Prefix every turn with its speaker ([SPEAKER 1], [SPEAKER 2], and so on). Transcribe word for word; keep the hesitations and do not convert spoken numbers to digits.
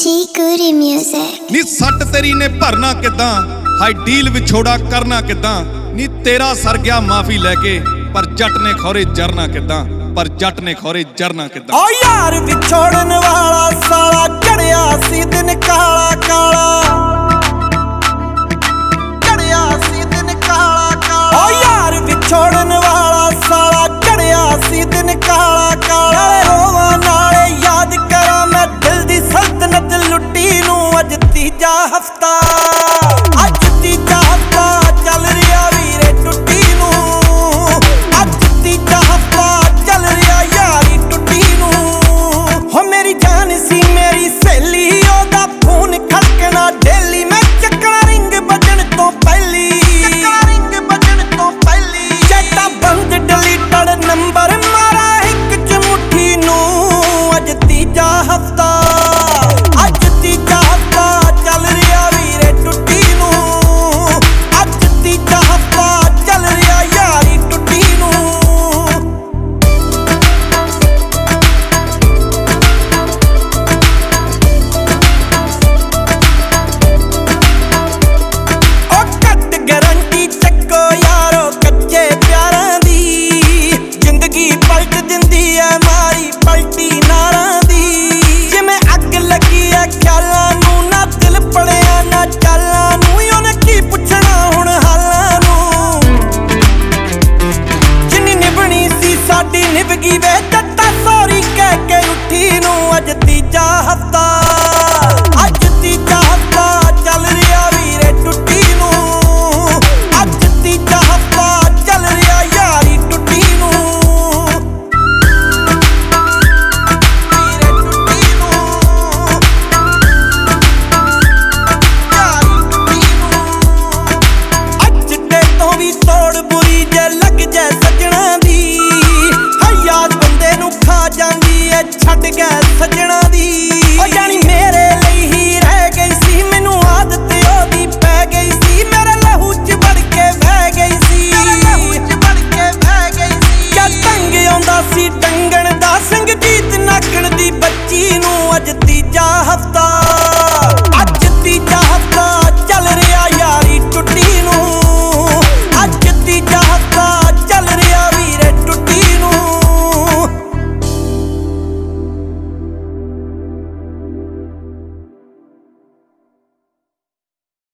[SPEAKER 1] Goody music.
[SPEAKER 2] ਨੀ ਸੱਟ ਤੇਰੀ ਨੇ ਭਰਨਾ ਕਿੱਦਾਂ, ਹਾਈ ਡੀਲ ਵਿਛੋੜਾ ਕਰਨਾ ਕਿੱਦਾਂ। ਨੀ ਤੇਰਾ ਸਰ ਗਿਆ ਮਾਫੀ ਲੈ ਕੇ, ਪਰ ਜੱਟ ਨੇ ਖੌਰੇ ਜਰਨਾ ਕਿੱਦਾਂ, ਪਰ ਜੱਟ ਨੇ ਖੌਰੇ ਜਰਨਾ ਕਿੱਦਾਂ।
[SPEAKER 3] ਓ ਯਾਰ ਵਿਛੋੜਨ ਵਾਲਾ ਸਾਲਾ ਚੜਿਆ ਸੀ ਦਿਨ ਕਾਲਾ ਕਾਲਾ, ਚੜਿਆ ਸੀ ਦਿਨ ਕਾਲਾ ਕਾਲਾ। ਓ ਯਾਰ ਵਿਛੋੜਨ ਵਾਲਾ ਸਾਲਾ ਚੜਿਆ ਸੀ ਦਿਨ ਕਾਲਾ ਕਾਲਾ।